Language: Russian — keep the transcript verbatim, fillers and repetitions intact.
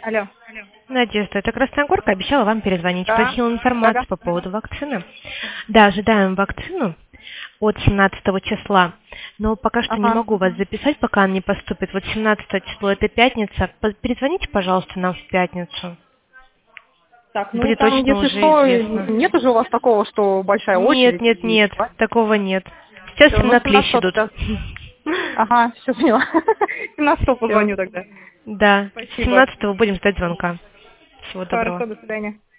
Алло. Надежда, это Красногорка, обещала вам перезвонить, Да. просила информацию Да-да. по поводу вакцины. Да, ожидаем вакцину от семнадцатого числа, но пока что не Ага. могу вас записать, пока она не поступит. Вот семнадцатое число, это пятница. По- Перезвоните, пожалуйста, нам в пятницу. Так, ну Будет там, точно если уже что, известно. нет уже у вас такого, что большая Нет, очередь нет, и... нет, такого нет. Сейчас Все, все ну на клещ семнадцатого идут. тогда. Ага, все поняла. семнадцатого Все. позвоню тогда. Да, Спасибо. семнадцатого будем ждать звонка. Всего доброго. Хорошо, до свидания.